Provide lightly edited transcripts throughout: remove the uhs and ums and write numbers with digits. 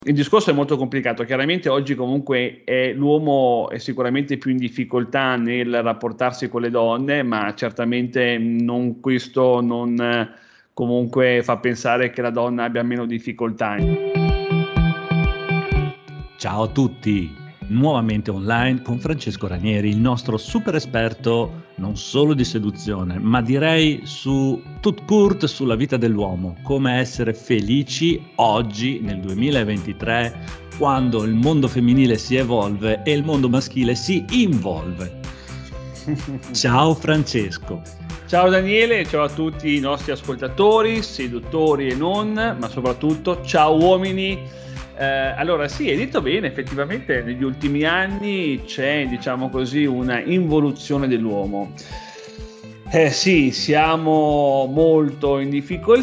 Il discorso è molto complicato, chiaramente oggi comunque l'uomo è sicuramente più in difficoltà nel rapportarsi con le donne, ma certamente questo non comunque fa pensare che la donna abbia meno difficoltà. Ciao a tutti, nuovamente online con Francesco Ranieri, il nostro super esperto non solo di seduzione, ma direi su tout court sulla vita dell'uomo, come essere felici oggi nel 2023 quando il mondo femminile si evolve e il mondo maschile si involve. Ciao Francesco. Ciao Daniele, ciao a tutti i nostri ascoltatori, seduttori e non, ma soprattutto ciao uomini. Allora sì, hai detto bene, effettivamente negli ultimi anni c'è, diciamo così, una involuzione dell'uomo. Sì, siamo molto in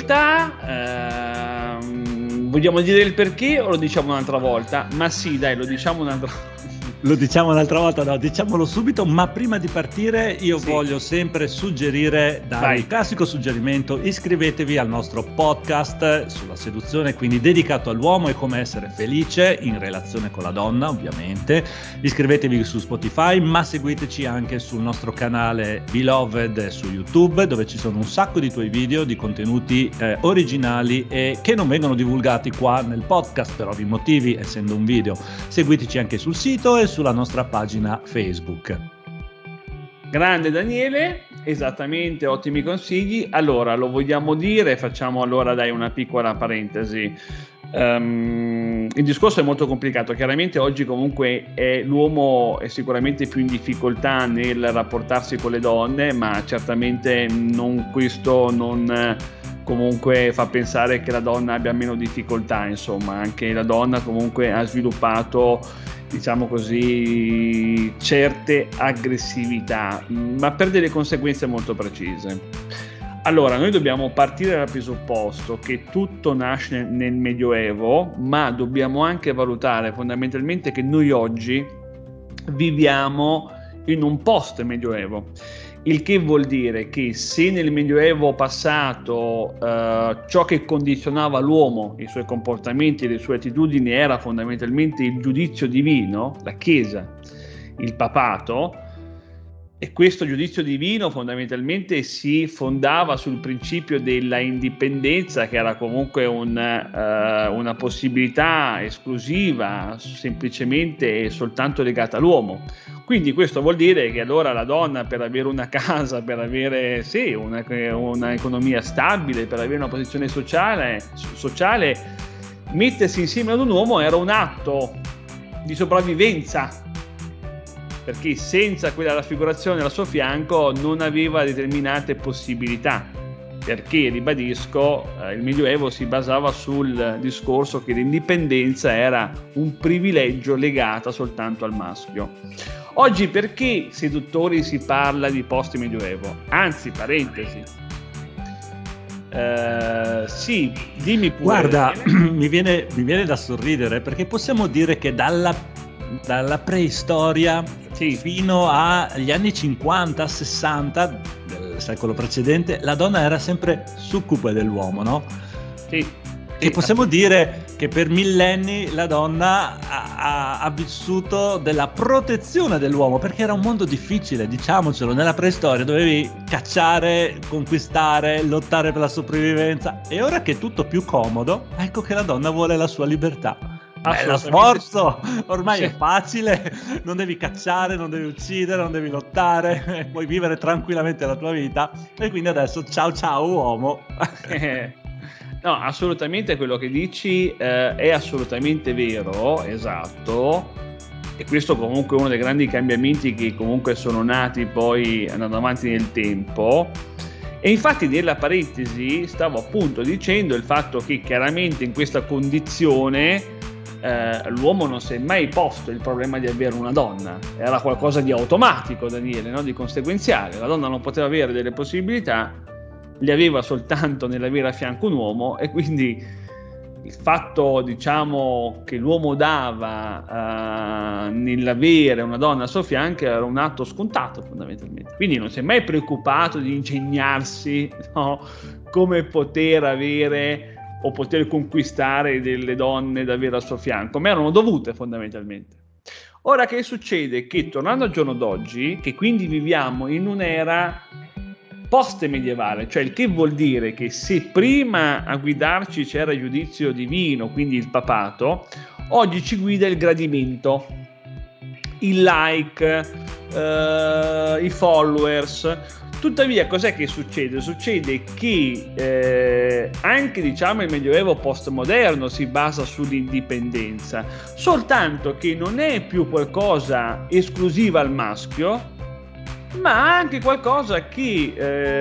difficoltà, vogliamo dire il perché o lo diciamo un'altra volta? Ma sì, dai, lo diciamo un'altra volta. Lo diciamo un'altra volta, no, diciamolo subito, ma prima di partire io voglio sempre suggerire, dare il classico suggerimento: iscrivetevi al nostro podcast sulla seduzione, quindi dedicato all'uomo e come essere felice in relazione con la donna, ovviamente. Iscrivetevi su Spotify, ma seguiteci anche sul nostro canale Beloved su YouTube, dove ci sono un sacco di tuoi video, di contenuti originali e che non vengono divulgati qua nel podcast per ovvi motivi, essendo un video. Seguiteci anche sul sito e sulla nostra pagina Facebook. Grande Daniele, esattamente, ottimi consigli. Allora, lo vogliamo dire? Facciamo allora una piccola parentesi. Il discorso è molto complicato, chiaramente oggi comunque l'uomo è sicuramente più in difficoltà nel rapportarsi con le donne, ma certamente questo non comunque fa pensare che la donna abbia meno difficoltà, insomma, anche la donna comunque ha sviluppato, diciamo così, certe aggressività, ma per delle conseguenze molto precise. Allora, noi dobbiamo partire dal presupposto che tutto nasce nel Medioevo, ma dobbiamo anche valutare fondamentalmente che noi oggi viviamo in un post-Medioevo. Il che vuol dire che se nel Medioevo passato ciò che condizionava l'uomo, i suoi comportamenti e le sue attitudini era fondamentalmente il giudizio divino, la Chiesa, il papato, e questo giudizio divino fondamentalmente si fondava sul principio della indipendenza, che era comunque una possibilità esclusiva, semplicemente e soltanto legata all'uomo. Quindi questo vuol dire che allora la donna, per avere una casa, per avere una economia stabile, per avere una posizione sociale, mettersi insieme ad un uomo era un atto di sopravvivenza, perché senza quella raffigurazione al suo fianco non aveva determinate possibilità, perché, ribadisco, il Medioevo si basava sul discorso che l'indipendenza era un privilegio legato soltanto al maschio. Oggi perché seduttori si parla di post-Medioevo? Anzi, parentesi. Sì, dimmi pure. Guarda, mi viene da sorridere, perché possiamo dire che dalla preistoria fino agli anni 50-60 del secolo precedente la donna era sempre succube dell'uomo, no? Sì. E possiamo dire che per millenni la donna ha vissuto della protezione dell'uomo, perché era un mondo difficile, diciamocelo. Nella preistoria dovevi cacciare, conquistare, lottare per la sopravvivenza, e ora che è tutto più comodo, ecco che la donna vuole la sua libertà. Lo sforzo ormai è facile, non devi cacciare, non devi uccidere, non devi lottare, puoi vivere tranquillamente la tua vita, e quindi adesso ciao uomo. No, assolutamente quello che dici è assolutamente vero, esatto, e questo comunque è uno dei grandi cambiamenti che comunque sono nati poi andando avanti nel tempo. E infatti nella parentesi stavo appunto dicendo il fatto che chiaramente in questa condizione l'uomo non si è mai posto il problema di avere una donna, era qualcosa di automatico, Daniele, no? Di conseguenziale, la donna non poteva avere delle possibilità, le aveva soltanto nell'avere a fianco un uomo, e quindi il fatto, diciamo, che l'uomo dava nell'avere una donna al suo fianco era un atto scontato fondamentalmente, quindi non si è mai preoccupato di ingegnarsi, no? Come poter avere o poter conquistare delle donne da avere al suo fianco, ma erano dovute fondamentalmente. Ora che succede? Che tornando al giorno d'oggi, che quindi viviamo in un'era post-medievale, cioè il che vuol dire che se prima a guidarci c'era il giudizio divino, quindi il papato, oggi ci guida il gradimento, il like, i followers. Tuttavia, cos'è che succede? Succede che anche diciamo il medioevo postmoderno si basa sull'indipendenza, soltanto che non è più qualcosa esclusiva al maschio, ma anche qualcosa che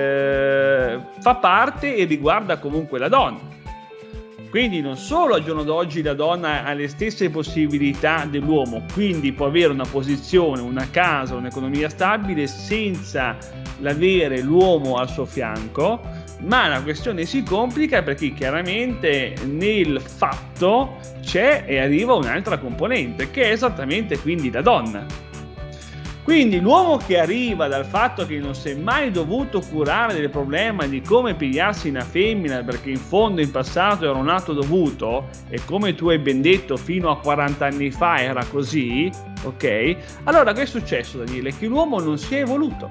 fa parte e riguarda comunque la donna. Quindi non solo al giorno d'oggi la donna ha le stesse possibilità dell'uomo, quindi può avere una posizione, una casa, un'economia stabile senza l'avere l'uomo al suo fianco, ma la questione si complica perché chiaramente nel fatto c'è e arriva un'altra componente, che è esattamente quindi la donna. Quindi l'uomo che arriva dal fatto che non si è mai dovuto curare del problema di come pigliarsi una femmina, perché in fondo in passato era un atto dovuto, e come tu hai ben detto fino a 40 anni fa era così, ok? Allora che è successo, Daniele? Che l'uomo non si è evoluto.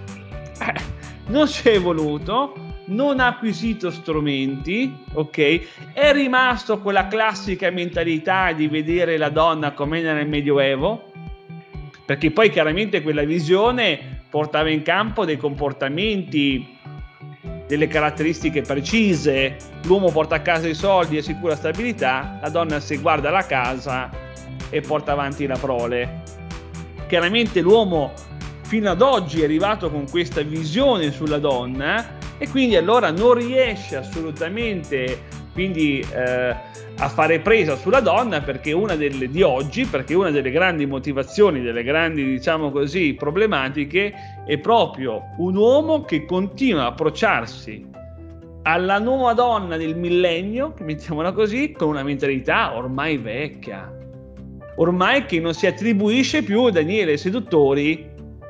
Non si è evoluto, non ha acquisito strumenti, ok? È rimasto quella classica mentalità di vedere la donna come nel Medioevo, perché poi chiaramente quella visione portava in campo dei comportamenti, delle caratteristiche precise. L'uomo porta a casa i soldi e sicura stabilità, la donna si guarda la casa e porta avanti la prole. Chiaramente l'uomo fino ad oggi è arrivato con questa visione sulla donna e quindi allora non riesce assolutamente quindi a fare presa sulla donna, perché una delle grandi motivazioni, delle grandi diciamo così problematiche è proprio un uomo che continua a approcciarsi alla nuova donna del millennio, mettiamola così, con una mentalità ormai vecchia, ormai che non si attribuisce più, Daniele, seduttori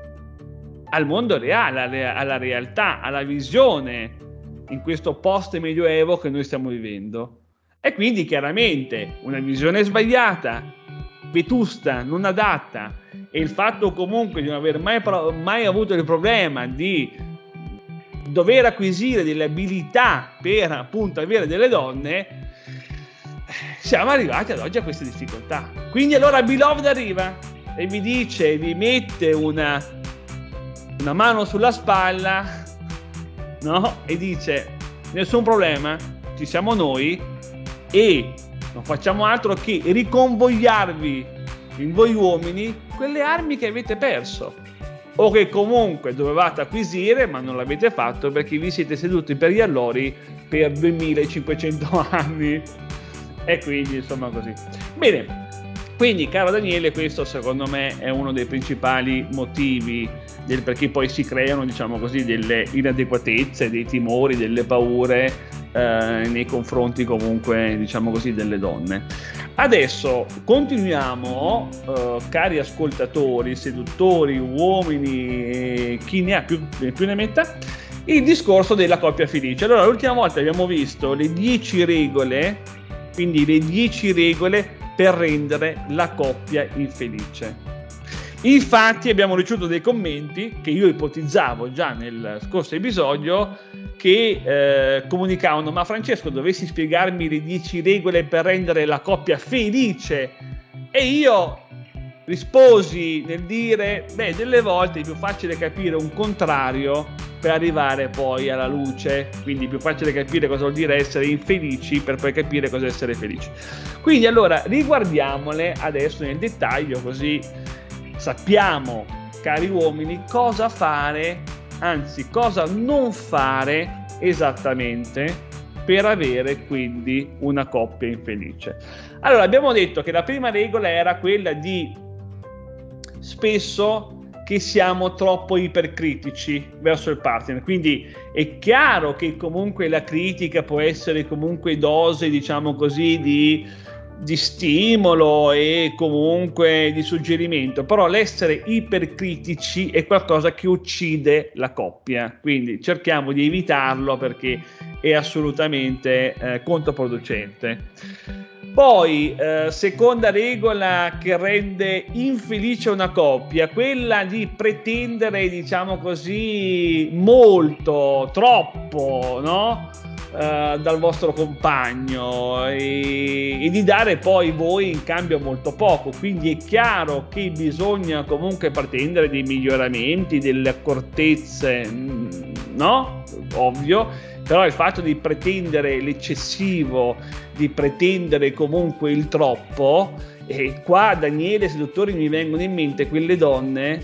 al mondo reale, alla realtà, alla visione in questo post-medioevo che noi stiamo vivendo. E quindi chiaramente una visione sbagliata, vetusta, non adatta, e il fatto comunque di non aver mai avuto il problema di dover acquisire delle abilità per appunto avere delle donne, siamo arrivati ad oggi a queste difficoltà. Quindi allora Beloved arriva e vi mette una mano sulla spalla, no? E dice: nessun problema, ci siamo noi e non facciamo altro che riconvogliarvi in voi uomini quelle armi che avete perso o che comunque dovevate acquisire ma non l'avete fatto perché vi siete seduti per gli allori per 2500 anni. E quindi insomma così. Bene, quindi caro Daniele, questo secondo me è uno dei principali motivi del perché poi si creano, diciamo così, delle inadeguatezze, dei timori, delle paure nei confronti comunque, diciamo così, delle donne. Adesso continuiamo, cari ascoltatori, seduttori, uomini, chi ne ha più ne metta, il discorso della coppia felice. Allora, l'ultima volta abbiamo visto le 10 regole, quindi le 10 regole per rendere la coppia infelice. Infatti abbiamo ricevuto dei commenti che io ipotizzavo già nel scorso episodio, che comunicavano: ma Francesco, dovessi spiegarmi le 10 regole per rendere la coppia felice? E io risposi nel dire: beh, delle volte è più facile capire un contrario per arrivare poi alla luce, quindi è più facile capire cosa vuol dire essere infelici per poi capire cosa è essere felici. Quindi allora riguardiamole adesso nel dettaglio, così sappiamo, cari uomini, cosa fare, anzi cosa non fare esattamente per avere quindi una coppia infelice. Allora, abbiamo detto che la prima regola era quella di spesso che siamo troppo ipercritici verso il partner, quindi è chiaro che comunque la critica può essere comunque dose, diciamo così, di di stimolo e comunque di suggerimento, però l'essere ipercritici è qualcosa che uccide la coppia, quindi cerchiamo di evitarlo perché è assolutamente controproducente. Poi, seconda regola che rende infelice una coppia, quella di pretendere, diciamo così, molto, troppo, no? Dal vostro compagno e di dare poi voi in cambio molto poco. Quindi è chiaro che bisogna comunque pretendere dei miglioramenti, delle accortezze, no? Ovvio. Però il fatto di pretendere l'eccessivo, di pretendere comunque il troppo, e qua Daniele Seduttori mi vengono in mente quelle donne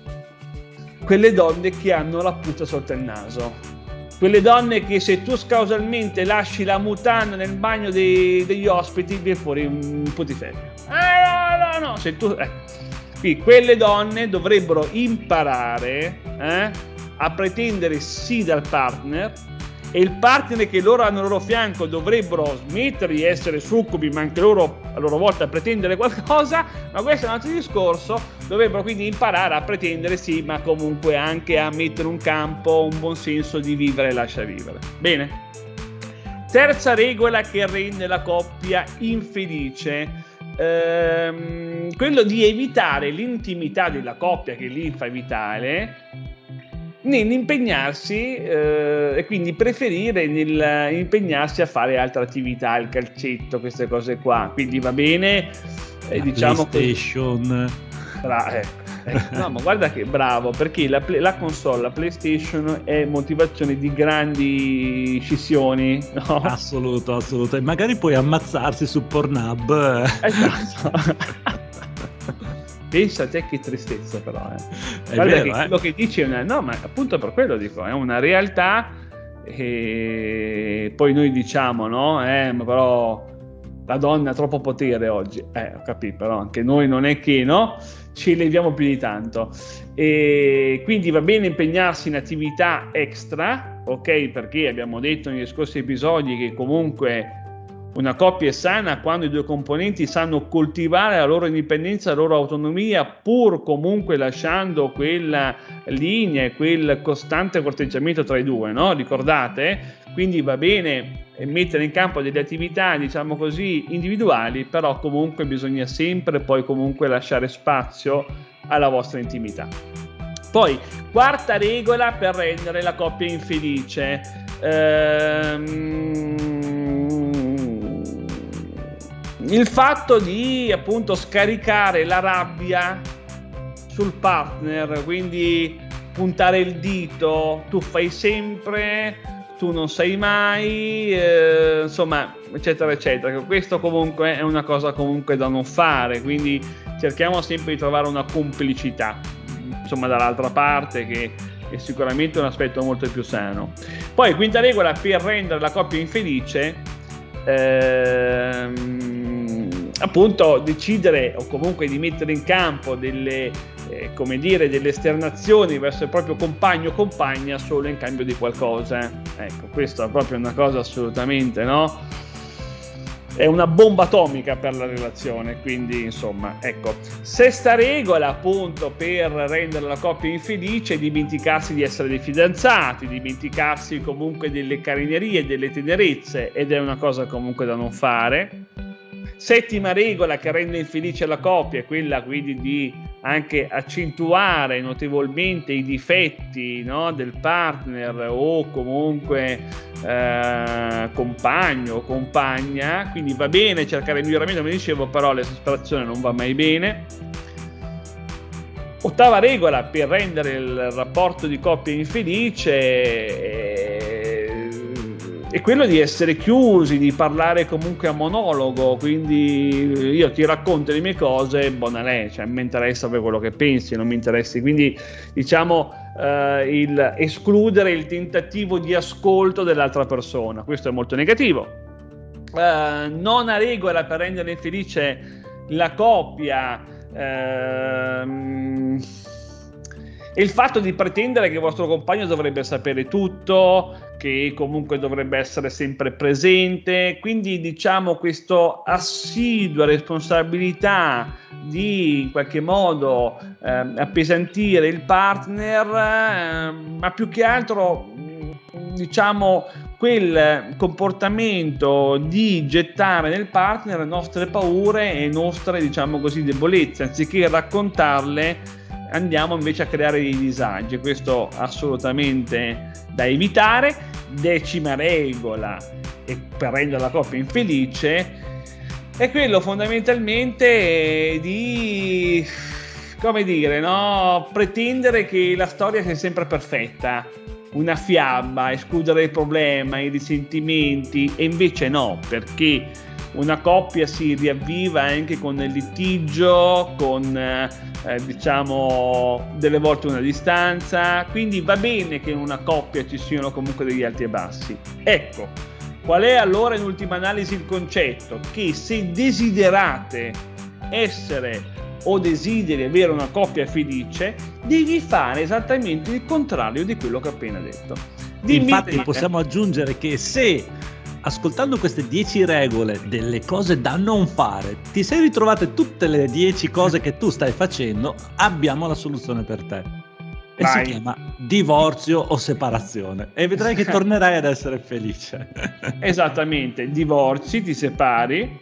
che hanno la puzza sotto il naso, quelle donne che se tu causalmente lasci la mutanda nel bagno degli ospiti viene fuori un putiferio. No, se tu qui quelle donne dovrebbero imparare a pretendere sì dal partner, e il partner che loro hanno al loro fianco dovrebbero smettere di essere succubi, ma anche loro a loro volta pretendere qualcosa. Ma questo è un altro discorso. Dovrebbero quindi imparare a pretendere sì, ma comunque anche a mettere in campo un buon senso di vivere e lascia vivere. Bene. Terza regola che rende la coppia infelice, quello di evitare l'intimità della coppia, che lì fa vitale, nell'impegnarsi e quindi preferire nell'impegnarsi a fare altre attività, il calcetto, queste cose qua. Quindi va bene, diciamo PlayStation. No, ma guarda che bravo, perché la console, la PlayStation è motivazione di grandi scissioni, no? Assoluto. E magari puoi ammazzarsi su Pornhub. Esatto. Pensa a te che tristezza, però. È guarda vero, che quello che dici è una... No, ma appunto per quello dico, è una realtà, e poi noi diciamo, no? Ma però la donna ha troppo potere oggi. Ho capito, però anche noi non è che, no? Ci leviamo più di tanto. E quindi va bene impegnarsi in attività extra, ok? Perché abbiamo detto negli scorsi episodi che comunque una coppia è sana quando i due componenti sanno coltivare la loro indipendenza, la loro autonomia, pur comunque lasciando quella linea e quel costante corteggiamento tra i due, no? Ricordate? Quindi va bene mettere in campo delle attività, diciamo così, individuali, però comunque bisogna sempre poi comunque lasciare spazio alla vostra intimità. Poi, quarta regola per rendere la coppia infelice. Il fatto di appunto scaricare la rabbia sul partner, quindi puntare il dito, tu fai sempre, tu non sai mai, insomma, eccetera eccetera. Questo comunque è una cosa comunque da non fare, quindi cerchiamo sempre di trovare una complicità, insomma, dall'altra parte, che è sicuramente un aspetto molto più sano. Poi quinta regola per rendere la coppia infelice, appunto decidere o comunque di mettere in campo delle delle esternazioni verso il proprio compagno o compagna solo in cambio di qualcosa. Ecco, questo è proprio una cosa assolutamente, no? È una bomba atomica per la relazione, quindi insomma, ecco. Sesta regola appunto per rendere la coppia infelice: dimenticarsi di essere dei fidanzati, dimenticarsi comunque delle carinerie, delle tenerezze, ed è una cosa comunque da non fare. Settima regola che rende infelice la coppia è quella quindi di anche accentuare notevolmente i difetti, no, del partner o comunque compagno o compagna. Quindi va bene cercare il miglioramento, come dicevo, però l'esasperazione non va mai bene. Ottava regola per rendere il rapporto di coppia infelice è quello di essere chiusi, di parlare comunque a monologo, quindi io ti racconto le mie cose, buona lei, cioè mi interessa per quello che pensi, non mi interessi. Quindi diciamo il escludere il tentativo di ascolto dell'altra persona, questo è molto negativo. Nona regola per rendere infelice la coppia, E il fatto di pretendere che il vostro compagno dovrebbe sapere tutto, che comunque dovrebbe essere sempre presente, quindi diciamo questa assidua responsabilità di in qualche modo appesantire il partner, ma più che altro diciamo quel comportamento di gettare nel partner le nostre paure e nostre, diciamo così, debolezze, anziché raccontarle andiamo invece a creare dei disagi. Questo assolutamente da evitare. Decima regola, e per rendere la coppia infelice, è quello fondamentalmente di, come dire, no? Pretendere che la storia sia sempre perfetta, una fiaba, escludere il problema, i risentimenti, e invece no, perché una coppia si riavviva anche con il litigio, con diciamo delle volte una distanza, quindi va bene che in una coppia ci siano comunque degli alti e bassi. Ecco, qual è allora in ultima analisi il concetto? Che se desiderate essere o desideri avere una coppia felice, devi fare esattamente il contrario di quello che ho appena detto. Infatti possiamo aggiungere che se ascoltando queste 10 regole delle cose da non fare ti sei ritrovate tutte le 10 cose che tu stai facendo, abbiamo la soluzione per te. E si chiama divorzio o separazione, e vedrai che tornerai ad essere felice. Esattamente, divorzi, ti separi,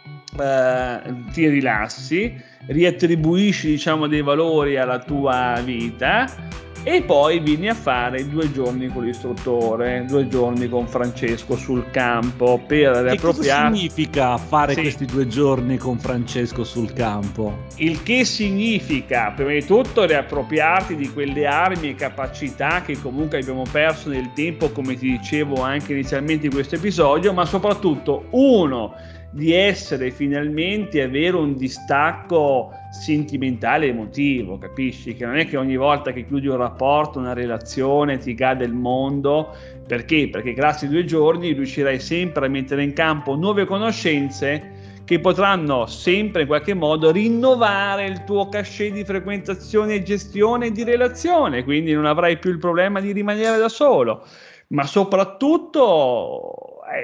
ti rilassi, riattribuisci diciamo dei valori alla tua vita, e poi vieni a fare 2 giorni con l'istruttore, 2 giorni con Francesco sul campo per riappropriarti. Cosa significa fare questi 2 giorni con Francesco sul campo? Il che significa, prima di tutto, riappropriarti di quelle armi e capacità che comunque abbiamo perso nel tempo, come ti dicevo anche inizialmente in questo episodio, ma soprattutto di essere finalmente, avere un distacco sentimentale e emotivo, capisci? Che non è che ogni volta che chiudi un rapporto, una relazione, ti cade il mondo. Perché? Perché grazie ai 2 giorni riuscirai sempre a mettere in campo nuove conoscenze che potranno sempre in qualche modo rinnovare il tuo cachet di frequentazione e gestione di relazione, quindi non avrai più il problema di rimanere da solo, ma soprattutto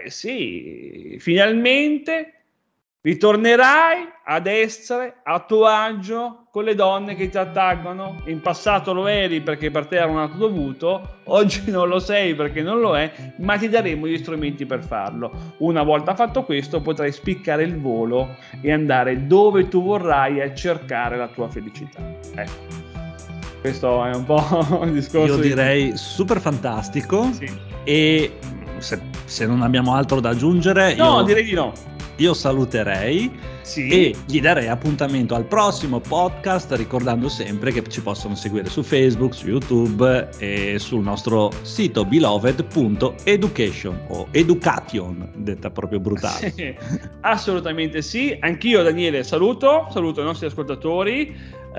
finalmente ritornerai ad essere a tuo agio con le donne che ti attraggono. In passato lo eri perché per te era un atto dovuto, oggi non lo sei perché non lo è, ma ti daremo gli strumenti per farlo. Una volta fatto questo potrai spiccare il volo e andare dove tu vorrai a cercare la tua felicità. Questo è un po' un discorso. Io direi super fantastico. Sì. E se non abbiamo altro da aggiungere, direi di no. Io saluterei e gli darei appuntamento al prossimo podcast, ricordando sempre che ci possono seguire su Facebook, su YouTube e sul nostro sito beloved.education o education, detta proprio brutale. Sì, assolutamente sì. Anch'io, Daniele, saluto i nostri ascoltatori.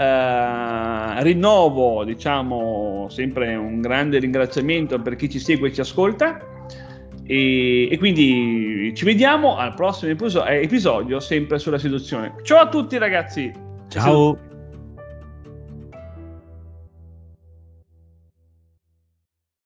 Rinnovo diciamo sempre un grande ringraziamento per chi ci segue e ci ascolta. E quindi ci vediamo al prossimo episodio sempre sulla seduzione. Ciao a tutti ragazzi. Ciao.